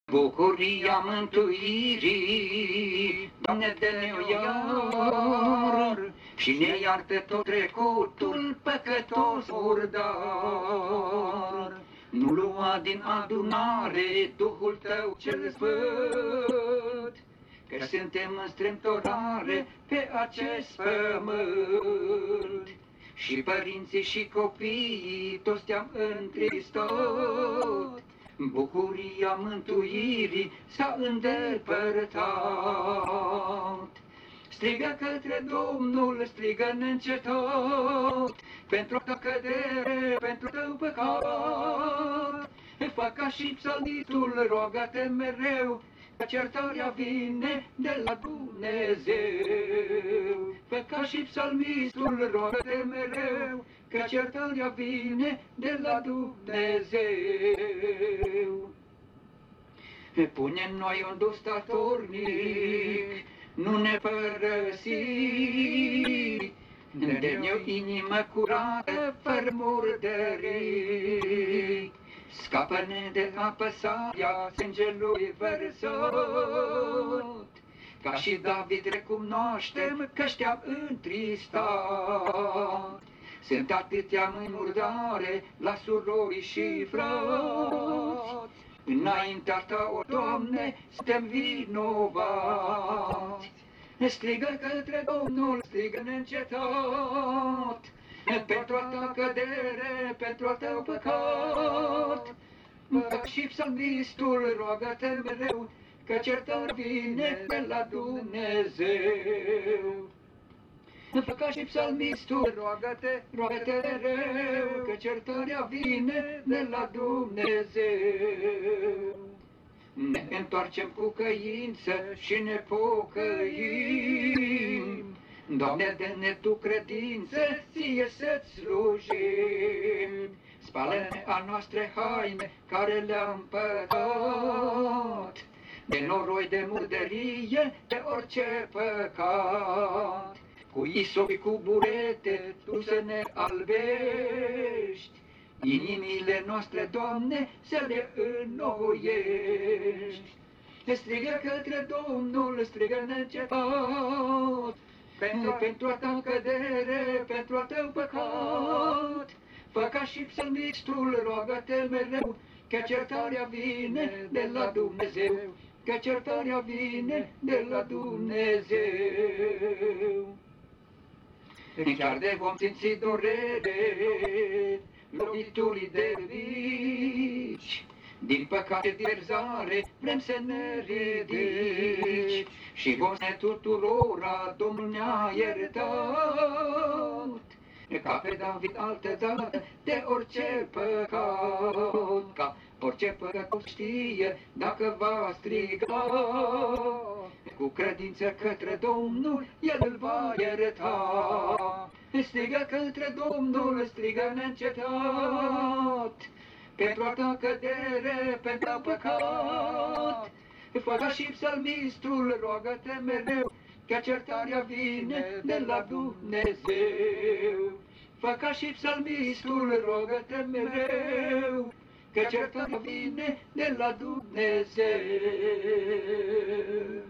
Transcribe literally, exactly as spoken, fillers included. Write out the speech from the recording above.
Bucuria mântuirii, Doamne, dă-ne-o iar și ne iartă tot trecutul păcătos murdar. Nu lua din adunare Duhul Tău cel sfânt, că suntem în strâmtorare pe acest pământ. Și părinții și copiii toți te-am întristat, bucuria mântuirii s-a îndepărtat. Strigă către Domnul, strigă neîncetat, pentru ta cădere, pentru tău păcat. Fă ca și psalmistul, roagă-te mereu, că certarea vine de la Dumnezeu. Fă ca și psalmistul, roagă-te mereu, că certarea vine de la Dumnezeu. Pune în noi un duh statornic, nu ne părăsi, dă-ne o inimă curată, fără murdării. Scapă-ne de apăsarea sângelui vărsat, ca și David recunoaștem că te-am întristat. Sunt atâtea mâini murdare la surori și frați, înaintea Ta, o Doamne, suntem vinovați. Strigă către Domnul, strigă neîncetat, pentru a Ta cădere, pentru a Tău păcat. Ca și psalmistul, roagă-te mereu, că certarea vine de la Dumnezeu. Fă ca și psalmistul, roagă-te, roagă-te mereu, că certarea vine de la Dumnezeu. Ne întoarcem cu căință și ne pocăim, Doamne, dă-ne Tu credință, Ție să-ți slujim. Spală-ne a noastre haine care le-am păcat, de noroi, de murdărie, de orice păcat. Cu isop, cu burete, Tu să ne albești, inimile noastre, Doamne, să le înnoiești. Strigă către Domnul, strigă neîncetat, pentru, pentru a Ta cădere, pentru a Tău păcat. Fă ca și psalmistul, roagă-te mereu, că certarea vine de la Dumnezeu, că certarea vine de la Dumnezeu. Chiar de vom simți durere, loviturii de bici, din păcate diverzare vrem să ne ridici, și vom ne tuturora Domnul ne-a iertat, ca pe David altădată de orice păcat. Ca orice păcat știe dacă va striga, cu credință către Domnul El îl va ierta. Strigă către Domnul, strigă neîncetat, pentru a Ta cădere, pentru a păcat. Fă ca și psalmistul, roagă-te mereu, că certarea vine de la Dumnezeu. Fă ca și psalmistul, roagă-te mereu, că certarea vine de la Dumnezeu.